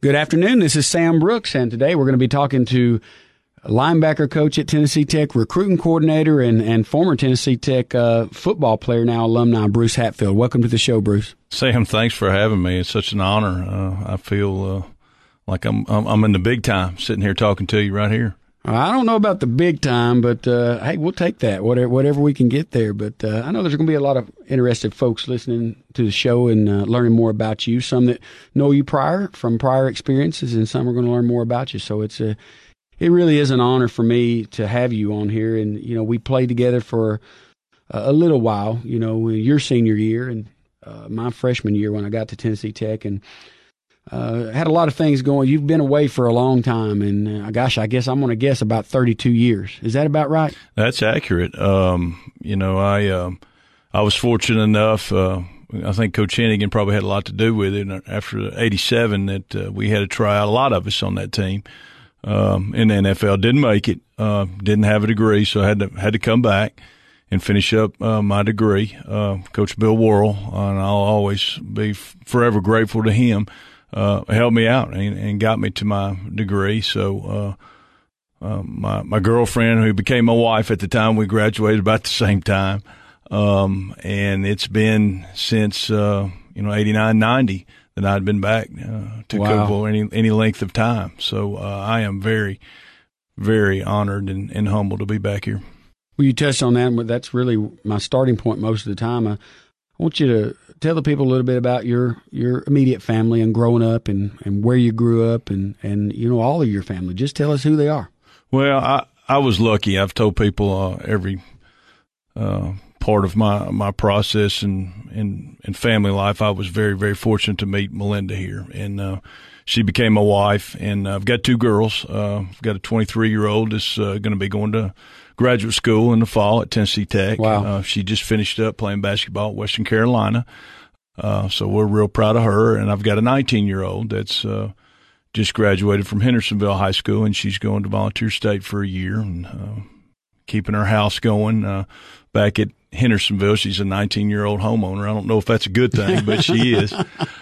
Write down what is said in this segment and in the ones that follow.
Good afternoon. This is Sam Brooks, and today we're going to be talking to linebacker coach at Tennessee Tech, recruiting coordinator, and former Tennessee Tech football player, now alumni, Bruce Hatfield. Welcome to the show, Bruce. Sam, thanks for having me. It's such an honor. I feel like I'm in the big time, sitting here talking to you right here. I don't know about the big time, but hey, we'll take that, whatever we can get there. But I know there's going to be a lot of interested folks listening to the show and learning more about you, some that know you from prior experiences, and some are going to learn more about you. So it really is an honor for me to have you on here. And, you know, we played together for a little while, you know, your senior year and my freshman year when I got to Tennessee Tech, and had a lot of things going. You've been away for a long time, and I guess I'm going to guess about 32 years. Is that about right? That's accurate. You know, I was fortunate enough. I think Coach Hennigan probably had a lot to do with it. After '87, that we had to try out, a lot of us on that team in the NFL. Didn't make it. Didn't have a degree, so I had to come back and finish up my degree. Coach Bill Worrell, and I'll always be forever grateful to him. Helped me out and got me to my degree. So my girlfriend, who became my wife at the time, we graduated about the same time. And it's been since 89, 90 that I'd been back to Cookeville any length of time. So I am very, very honored and humbled to be back here. Well, you touched on that, but that's really my starting point most of the time. I want you to tell the people a little bit about your immediate family and growing up and where you grew up and you know, all of your family. Just tell us who they are. Well, I was lucky. I've told people every part of my process and family life. I was very, very fortunate to meet Melinda here, and she became my wife. And I've got two girls. I've got a 23-year-old that's going to be going to graduate school in the fall at Tennessee Tech. Wow. She just finished up playing basketball at Western Carolina. So we're real proud of her. And I've got a 19-year-old that's just graduated from Hendersonville High School, and she's going to Volunteer State for a year and keeping her house going back at Hendersonville. She's a 19-year-old homeowner. I don't know if that's a good thing, but she is.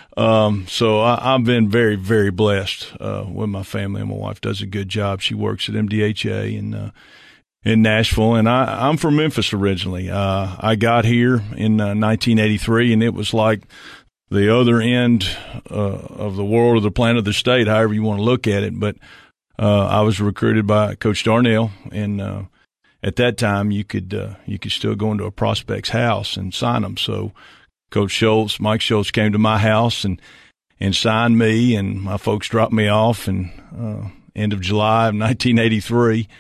So I've been very, very blessed with my family, and my wife does a good job. She works at MDHA in Nashville, and I'm from Memphis originally. I got here in 1983, and it was like the other end of the world, or the planet, of the state, however you want to look at it. But I was recruited by Coach Darnell, and at that time you could still go into a prospect's house and sign them. So Coach Mike Schultz, came to my house and signed me, and my folks dropped me off in end of July of 1983.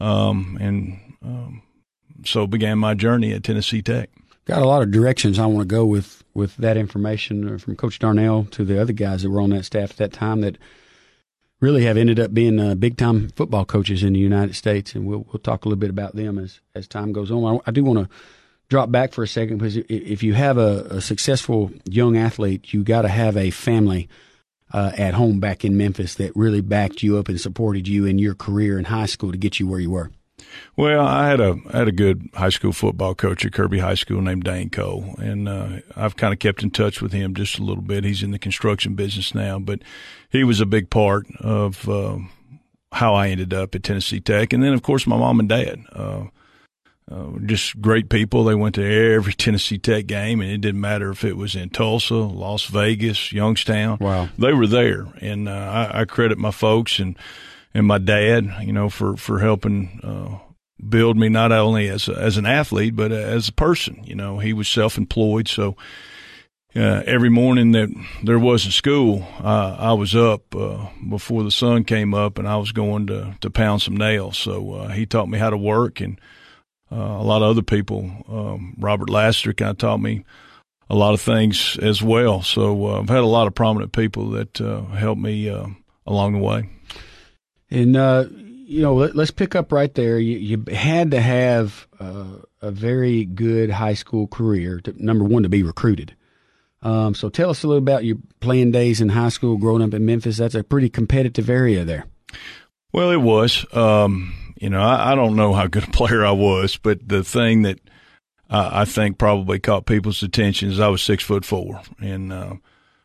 So began my journey at Tennessee Tech. Got a lot of directions I want to go with that information from Coach Darnell to the other guys that were on that staff at that time that really have ended up being big-time football coaches in the United States, and we'll talk a little bit about them as time goes on. I do want to drop back for a second, because if you have a successful young athlete, you got to have a family at home back in Memphis that really backed you up and supported you in your career in high school to get you where you were. Well, I had a good high school football coach at Kirby High School named Dane Cole, and I've kind of kept in touch with him just a little bit. He's in the construction business now, but he was a big part of how I ended up at Tennessee Tech. And then, of course, my mom and dad, just great people. They went to every Tennessee Tech game, and it didn't matter if it was in Tulsa, Las Vegas, Youngstown. Wow. They were there, and I credit my folks and my dad, you know, for helping build me not only as an athlete but as a person. You know, he was self-employed, so every morning that there wasn't school, I was up before the sun came up, and I was going to pound some nails. So he taught me how to work, and a lot of other people. Robert Laster kind of taught me a lot of things as well. So I've had a lot of prominent people that helped me along the way. And, you know, let's pick up right there. You had to have a very good high school career, number one, to be recruited. So tell us a little about your playing days in high school growing up in Memphis. That's a pretty competitive area there. Well, it was. You know, I don't know how good a player I was, but the thing that I think probably caught people's attention is I was 6'4", and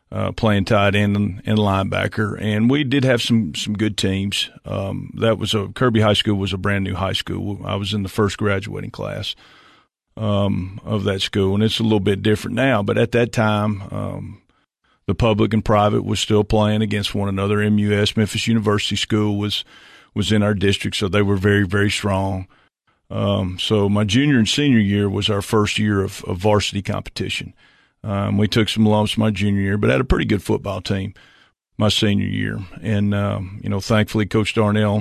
playing tight end and linebacker. And we did have some good teams. Kirby High School was a brand new high school. I was in the first graduating class of that school, and it's a little bit different now. But at that time, the public and private was still playing against one another. MUS, Memphis University School, was in our district, so they were very, very strong. So my junior and senior year was our first year of varsity competition. We took some lumps my junior year, but had a pretty good football team my senior year. And, thankfully Coach Darnell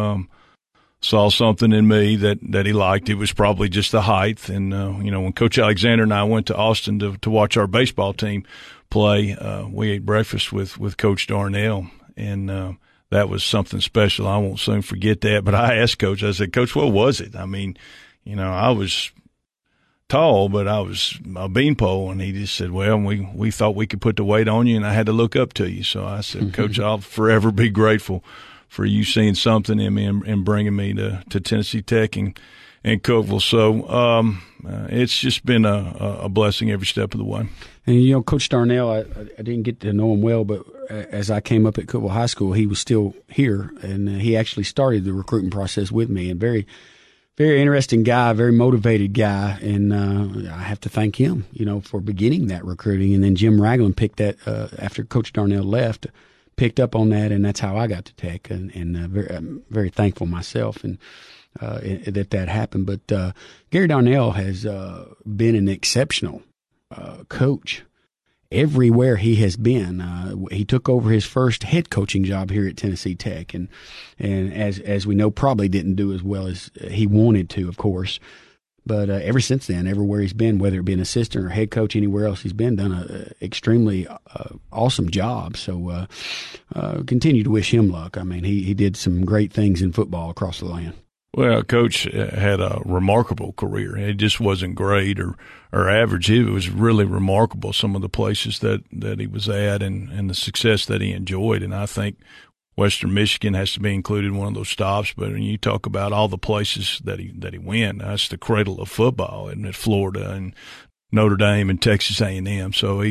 saw something in me that he liked. It was probably just the height. And, when Coach Alexander and I went to Austin to watch our baseball team play, we ate breakfast with Coach Darnell. And that was something special. I won't soon forget that. But I asked Coach, I said, Coach, what was it? I mean, I was tall, but I was a beanpole. And he just said, well, we thought we could put the weight on you, and I had to look up to you. So I said, Coach, I'll forever be grateful for you seeing something in me and bringing me to Tennessee Tech and Cookeville. So it's just been a blessing every step of the way. And, Coach Darnell, I didn't get to know him well, but as I came up at Cookeville High School, he was still here, and he actually started the recruiting process with me. And very, very interesting guy, very motivated guy, and I have to thank him, for beginning that recruiting. And then Jim Ragland picked that after Coach Darnell left, picked up on that, and that's how I got to Tech, and I'm very thankful myself and that happened. But Gary Darnell has been an exceptional coach everywhere he has been. He took over his first head coaching job here at Tennessee Tech, and as we know, probably didn't do as well as he wanted to, of course. But ever since then, everywhere he's been, whether it be an assistant or head coach, anywhere else he's been, done an extremely awesome job. So continue to wish him luck. I mean, he did some great things in football across the land. Well, Coach had a remarkable career. It just wasn't great or average. It was really remarkable, some of the places that he was at and the success that he enjoyed. And I think Western Michigan has to be included in one of those stops. But when you talk about all the places that he went, that's the cradle of football in Florida and Notre Dame and Texas A&M. So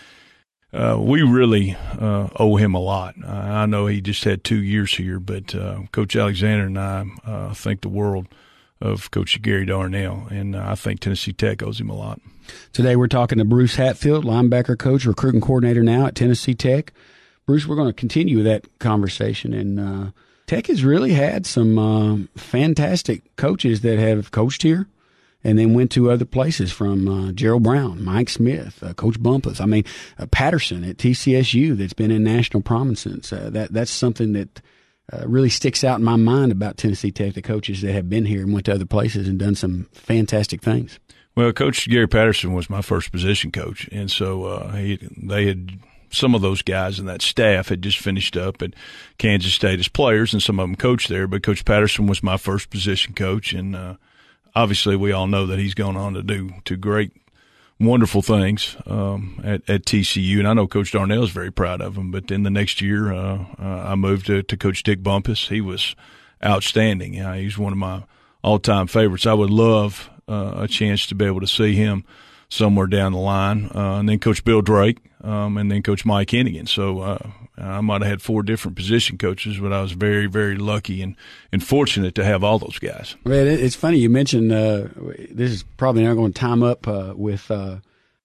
we really owe him a lot. I know he just had 2 years here, but Coach Alexander and I think the world of Coach Gary Darnell, and I think Tennessee Tech owes him a lot. Today we're talking to Bruce Hatfield, linebacker coach, recruiting coordinator now at Tennessee Tech. Bruce, we're going to continue that conversation, and Tech has really had some fantastic coaches that have coached here and then went to other places, from Gerald Brown, Mike Smith, Coach Bumpus. I mean, Patterson at TCSU that's been in national prominence. That's something that really sticks out in my mind about Tennessee Tech, the coaches that have been here and went to other places and done some fantastic things. Well, Coach Gary Patterson was my first position coach, and so they had – some of those guys in that staff had just finished up at Kansas State as players, and some of them coached there. But Coach Patterson was my first position coach, and obviously we all know that he's gone on to do great, wonderful things at TCU. And I know Coach Darnell is very proud of him. But then the next year I moved to Coach Dick Bumpus. He was outstanding. He's one of my all-time favorites. I would love a chance to be able to see him somewhere down the line. And then Coach Bill Drake, and then Coach Mike Hennigan. So I might have had 4 different position coaches, but I was very, very lucky and fortunate to have all those guys. Well, it's funny you mentioned this is probably not going to time up with our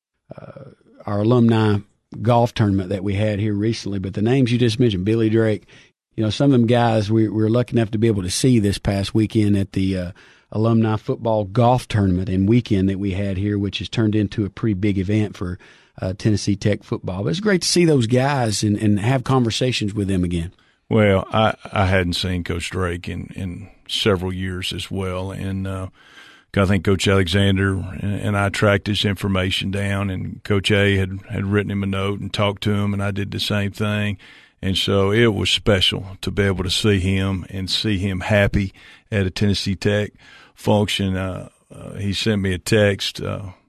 alumni golf tournament that we had here recently, but the names you just mentioned, Billy Drake, some of them guys we were lucky enough to be able to see this past weekend at the alumni football golf tournament and weekend that we had here, which has turned into a pretty big event for Tennessee Tech football. But it's great to see those guys and have conversations with them again. Well, I hadn't seen Coach Drake in several years as well, and I think Coach Alexander and I tracked his information down, and Coach A had written him a note and talked to him, and I did the same thing. And so it was special to be able to see him and see him happy at a Tennessee Tech function. He sent me a text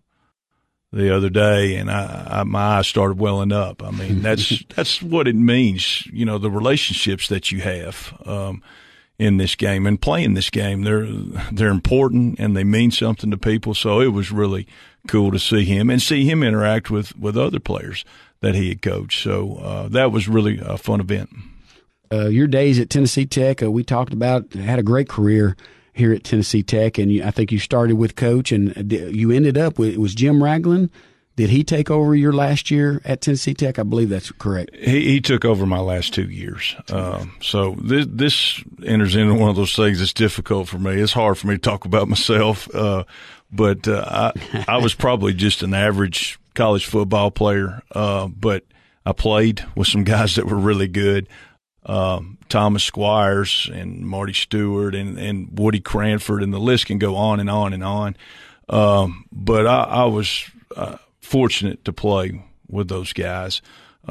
the other day, and my eyes started welling up. I mean, that's what it means, the relationships that you have in this game and playing this game. They're important and they mean something to people. So it was really cool to see him and see him interact with other players that he had coached. So that was really a fun event. Your days at Tennessee Tech, we talked about, had a great career here at Tennessee Tech, and I think you started with Coach, and you ended up with, it was Jim Ragland. Did he take over your last year at Tennessee Tech? I believe that's correct. He took over my last 2 years. So this enters into one of those things that's difficult for me. It's hard for me to talk about myself, but I was probably just an average college football player, but I played with some guys that were really good. Thomas Squires and Marty Stewart and Woody Cranford, and the list can go on and on and on. But I was fortunate to play with those guys.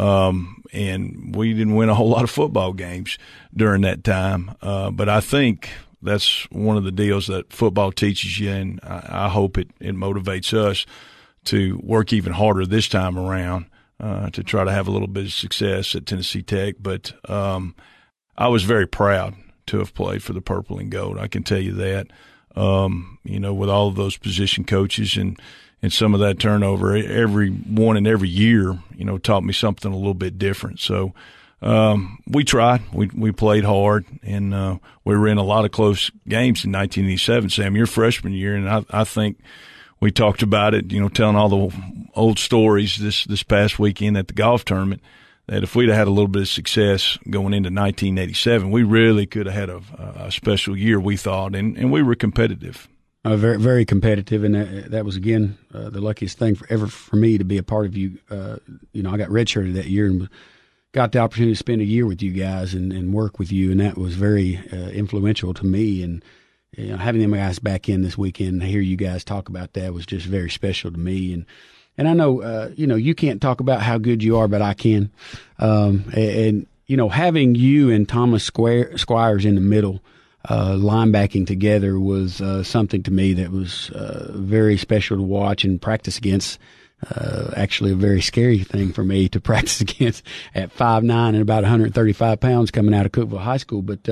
And we didn't win a whole lot of football games during that time. But I think that's one of the deals that football teaches you, and I hope it motivates us to work even harder this time around to try to have a little bit of success at Tennessee Tech. But I was very proud to have played for the Purple and Gold. I can tell you that. With all of those position coaches and some of that turnover, every one and every year, taught me something a little bit different. So we tried. We played hard, and we were in a lot of close games in 1987, Sam, your freshman year, and I think we talked about it, telling all the old stories this past weekend at the golf tournament, that if we'd have had a little bit of success going into 1987, we really could have had a special year, we thought, and we were competitive. Very, very competitive, and that was, again, the luckiest thing ever for me to be a part of you. I got redshirted that year and got the opportunity to spend a year with you guys and work with you, and that was very influential to me. And having them guys back in this weekend, to hear you guys talk about that was just very special to me. And I know, you can't talk about how good you are, but I can. And having you and Thomas Squires in the middle, linebacking together was something to me that was very special to watch and practice against. Actually a very scary thing for me to practice against at 5'9" and about 135 pounds coming out of Cookeville High School. But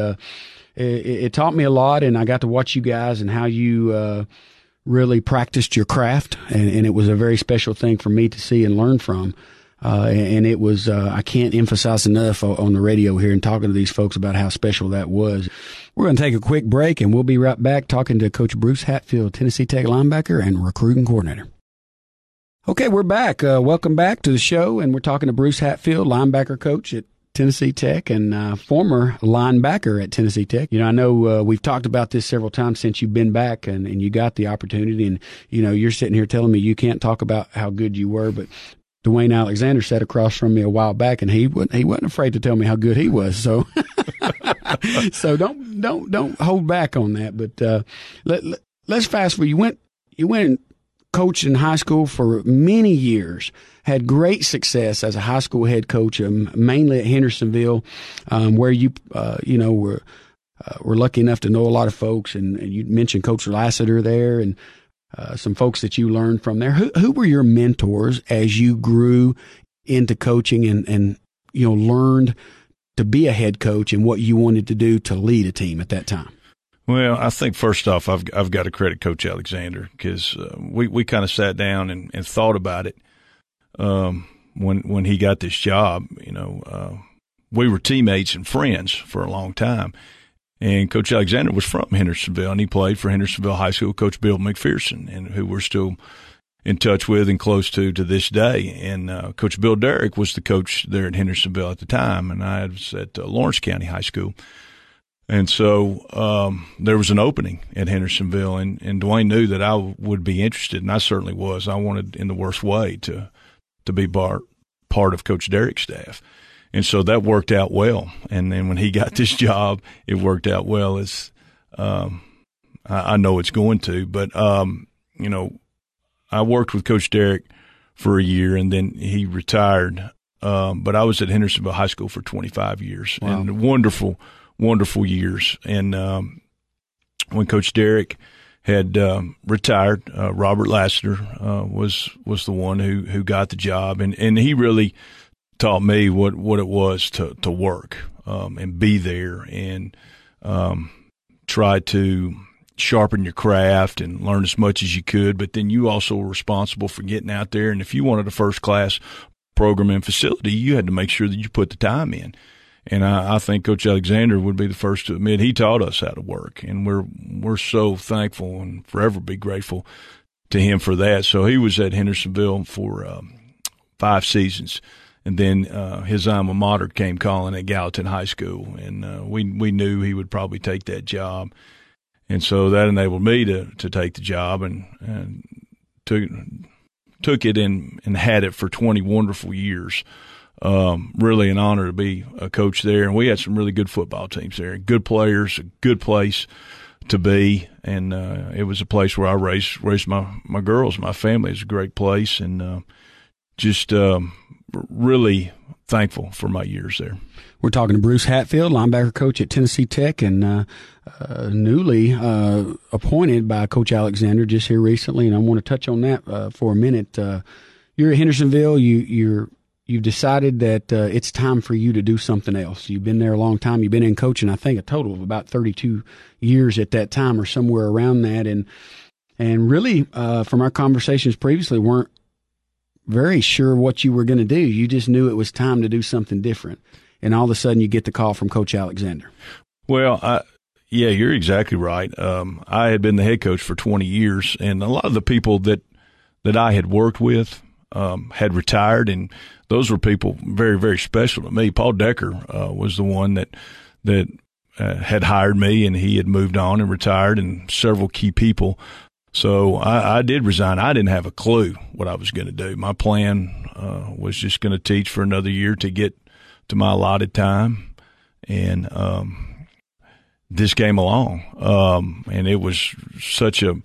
it taught me a lot, and I got to watch you guys and how you really practiced your craft, and it was a very special thing for me to see and learn from. And it was, I can't emphasize enough on the radio here and talking to these folks about how special that was. We're going to take a quick break, and we'll be right back talking to Coach Bruce Hatfield, Tennessee Tech linebacker and recruiting coordinator. Okay, we're back. Welcome back to the show, and we're talking to Bruce Hatfield, linebacker coach at Tennessee Tech and former linebacker at Tennessee Tech. I know we've talked about this several times since you've been back and you got the opportunity, and, you're sitting here telling me you can't talk about how good you were, but Dwayne Alexander sat across from me a while back, and he wasn't afraid to tell me how good he was. So, so don't hold back on that. But let's fast forward. You went and coached in high school for many years. Had great success as a high school head coach, mainly at Hendersonville, where you were lucky enough to know a lot of folks. And you mentioned Coach Lassiter there, and some folks that you learned from there. Who were your mentors as you grew into coaching and learned to be a head coach and what you wanted to do to lead a team at that time? Well, I think first off, I've got to credit Coach Alexander, because we kind of sat down and thought about it when he got this job. We were teammates and friends for a long time. And Coach Alexander was from Hendersonville, and he played for Hendersonville High School Coach Bill McPherson, and who we're still in touch with and close to this day. And Coach Bill Derrick was the coach there at Hendersonville at the time, and I was at Lawrence County High School. And so there was an opening at Hendersonville, and Dwayne knew that I would be interested, and I certainly was. I wanted, in the worst way, to be part of Coach Derrick's staff. And so that worked out well. And then when he got this job, it worked out well, as I know it's going to. But, I worked with Coach Derrick for a year, and then he retired. But I was at Hendersonville High School for 25 years. Wow. And wonderful years. And when Coach Derrick had retired, Robert Lassiter was the one who got the job. And he really taught me what it was to work and be there and try to sharpen your craft and learn as much as you could, but then you also were responsible for getting out there. And if you wanted a first-class program and facility, you had to make sure that you put the time in. And I think Coach Alexander would be the first to admit he taught us how to work, and we're so thankful and forever be grateful to him for that. So he was at Hendersonville for 5 seasons, and then his alma mater came calling at Gallatin High School, and we knew he would probably take that job. And so that enabled me to take the job and took it and had it for 20 wonderful years. Really an honor to be a coach there. And we had some really good football teams there, good players, a good place to be. And it was a place where I raised my girls, my family. It's a great place, and just really thankful for my years there. We're talking to Bruce Hatfield, linebacker coach at Tennessee Tech, and newly appointed by Coach Alexander just here recently. And I want to touch on that for a minute. You're at Hendersonville. You've decided that it's time for you to do something else. You've been there a long time. You've been in coaching, I think, a total of about 32 years at that time, or somewhere around that. And really, from our conversations previously, weren't very sure what you were going to do. You just knew it was time to do something different. And all of a sudden, you get the call from Coach Alexander. Well, yeah, you're exactly right. I had been the head coach for 20 years, and a lot of the people that I had worked with had retired, and those were people very, very special to me. Paul Decker was the one that had hired me, and he had moved on and retired, and several key people. So I did resign. I didn't have a clue what I was going to do. My plan was just going to teach for another year to get to my allotted time, and this came along, and it was such a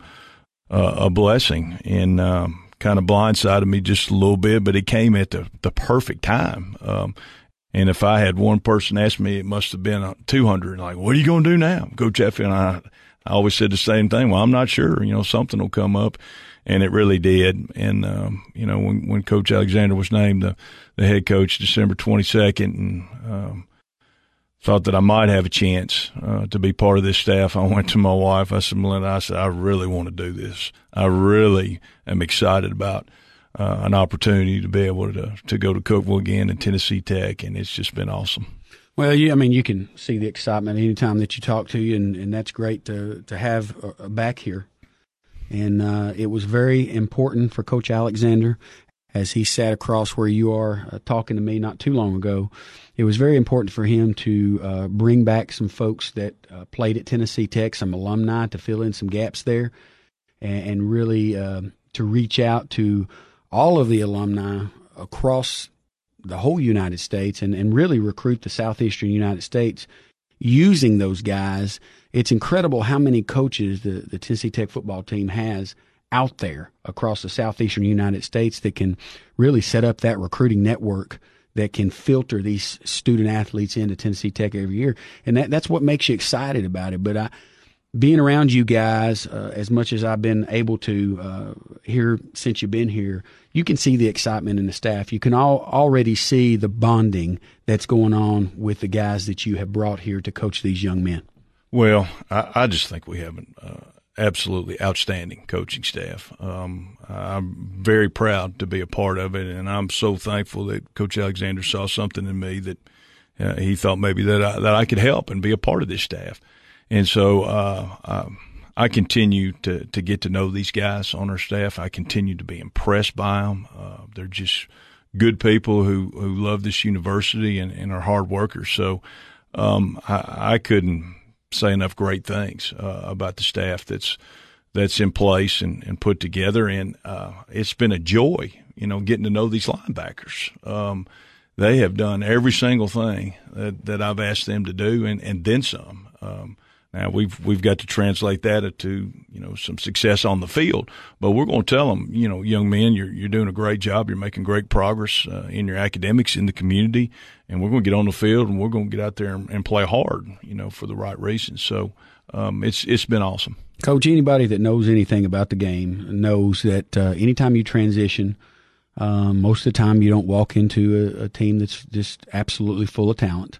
blessing, and kind of blindsided me just a little bit, but it came at the perfect time. And if I had one person ask me, it must have been 200. Like, what are you going to do now? Coach Hatfield and I always said the same thing. Well, I'm not sure. Something will come up. And it really did. And, when Coach Alexander was named the head coach December 22nd, and thought that I might have a chance to be part of this staff, I went to my wife. I said, Melinda, I really want to do this. I really am excited about an opportunity to be able to go to Cookeville again and Tennessee Tech, and it's just been awesome. Well, you can see the excitement anytime that you talk to you, and that's great to have back here. And it was very important for Coach Alexander, as he sat across where you are talking to me not too long ago. It was very important for him to bring back some folks that played at Tennessee Tech, some alumni, to fill in some gaps there, and really to reach out to all of the alumni across the whole United States, and really recruit the southeastern United States using those guys. It's incredible how many coaches the Tennessee Tech football team has out there across the southeastern United States that can really set up that recruiting network that can filter these student athletes into Tennessee Tech every year. And that's what makes you excited about it. But being around you guys, as much as I've been able to hear since you've been here, you can see the excitement in the staff. You can already see the bonding that's going on with the guys that you have brought here to coach these young men. Well, I just think we have an absolutely outstanding coaching staff. I'm very proud to be a part of it, and I'm so thankful that Coach Alexander saw something in me that he thought maybe that I could help and be a part of this staff. And so I continue to get to know these guys on our staff. I continue to be impressed by them. They're just good people who love this university and are hard workers. So I couldn't say enough great things about the staff that's in place and put together. And it's been a joy, getting to know these linebackers. They have done every single thing that I've asked them to do and then some. Now we've got to translate that into some success on the field, but we're going to tell them, young men, you're doing a great job, you're making great progress in your academics in the community, and we're going to get on the field and we're going to get out there and play hard, for the right reasons. So it's been awesome. Coach, anybody that knows anything about the game knows that anytime you transition, most of the time you don't walk into a team that's just absolutely full of talent.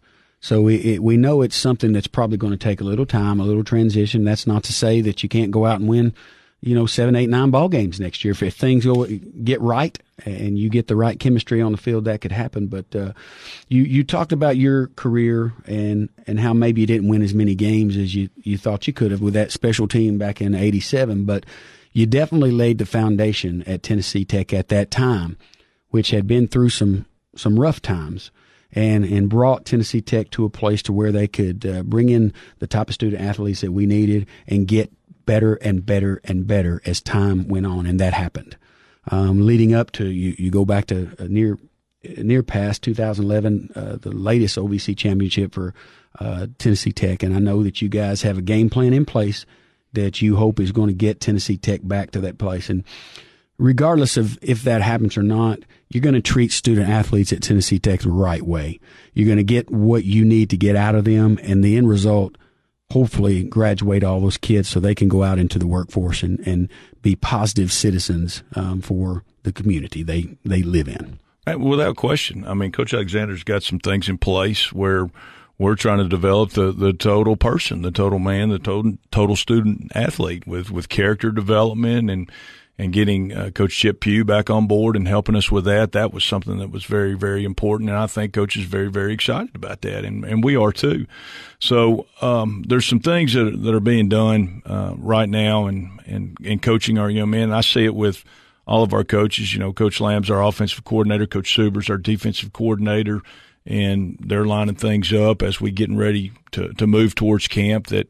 So we know it's something that's probably going to take a little time, a little transition. That's not to say that you can't go out and win, 7, 8, 9 ball games next year. If things get right and you get the right chemistry on the field, that could happen. But you talked about your career and how maybe you didn't win as many games as you thought you could have with that special team back in '87. But you definitely laid the foundation at Tennessee Tech at that time, which had been through some rough times. And brought Tennessee Tech to a place to where they could bring in the type of student athletes that we needed and get better and better and better as time went on, and that happened. Leading up to you go back to near past 2011, the latest OVC championship for Tennessee Tech, and I know that you guys have a game plan in place that you hope is going to get Tennessee Tech back to that place. And regardless of if that happens or not, you're going to treat student athletes at Tennessee Tech the right way. You're going to get what you need to get out of them, and the end result, hopefully, graduate all those kids so they can go out into the workforce and be positive citizens for the community they live in. Without question. I mean, Coach Alexander's got some things in place where we're trying to develop the total person, the total man, the total student athlete with character development and getting Coach Chip Pugh back on board and helping us with that. That was something that was very, very important, and I think Coach is very, very excited about that, and we are too. So there's some things that are being done right now and coaching our young men. I see it with all of our coaches. Coach Lamb's our offensive coordinator, Coach Suber's our defensive coordinator, and they're lining things up as we getting ready to move towards camp that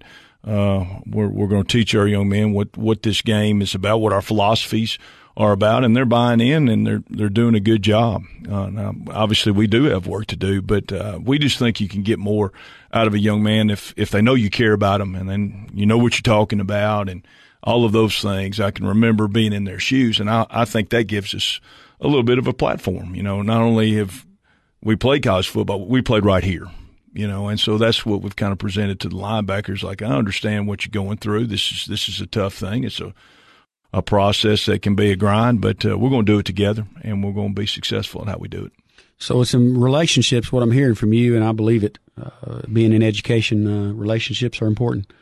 we're going to teach our young men what this game is about, what our philosophies are about, and they're buying in and they're doing a good job. Now, obviously, we do have work to do, but we just think you can get more out of a young man if they know you care about them and then you know what you're talking about and all of those things. I can remember being in their shoes, and I think that gives us a little bit of a platform. Not only have we played college football, but we played right here. And so that's what we've kind of presented to the linebackers. Like, I understand what you're going through. This is a tough thing. It's a process that can be a grind, but we're going to do it together, and we're going to be successful in how we do it. So it's some relationships, what I'm hearing from you, and I believe it, being in education, relationships are important.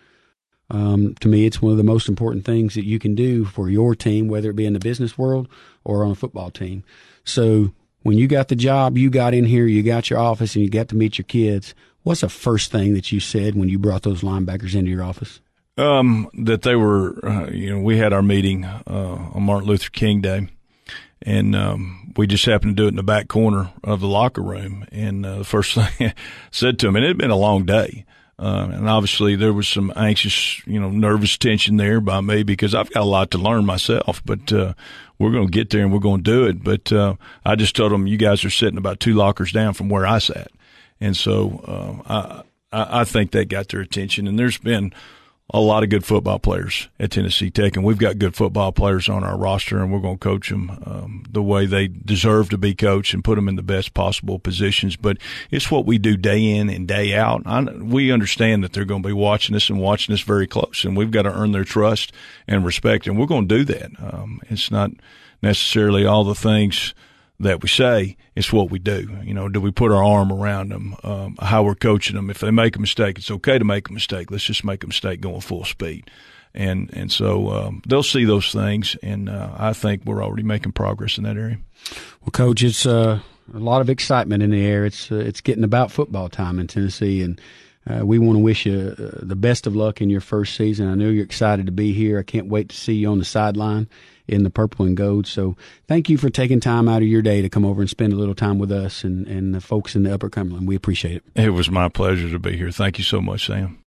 To me, it's one of the most important things that you can do for your team, whether it be in the business world or on a football team. So when you got the job, you got in here, you got your office, and you got to meet your kids, what's the first thing that you said when you brought those linebackers into your office? That they were, we had our meeting on Martin Luther King Day, and we just happened to do it in the back corner of the locker room. And the first thing I said to them, and it had been a long day, and obviously there was some anxious, nervous tension there by me because I've got a lot to learn myself, but we're going to get there and we're going to do it. But I just told them, you guys are sitting about 2 lockers down from where I sat. And so I think that got their attention. And there's been a lot of good football players at Tennessee Tech, and we've got good football players on our roster, and we're going to coach them the way they deserve to be coached and put them in the best possible positions. But it's what we do day in and day out. We understand that they're going to be watching us and watching us very close, and we've got to earn their trust and respect, and we're going to do that. It's not necessarily all the things that we say, it's what we do. Do we put our arm around them, how we're coaching them? If they make a mistake, it's okay to make a mistake. Let's just make a mistake going full speed. And so they'll see those things, and I think we're already making progress in that area. Well, Coach, it's a lot of excitement in the air. It's getting about football time in Tennessee, and we want to wish you the best of luck in your first season. I know you're excited to be here. I can't wait to see you on the sideline in the purple and gold. So thank you for taking time out of your day to come over and spend a little time with us and the folks in the Upper Cumberland. We appreciate it. It was my pleasure to be here. Thank you so much, Sam.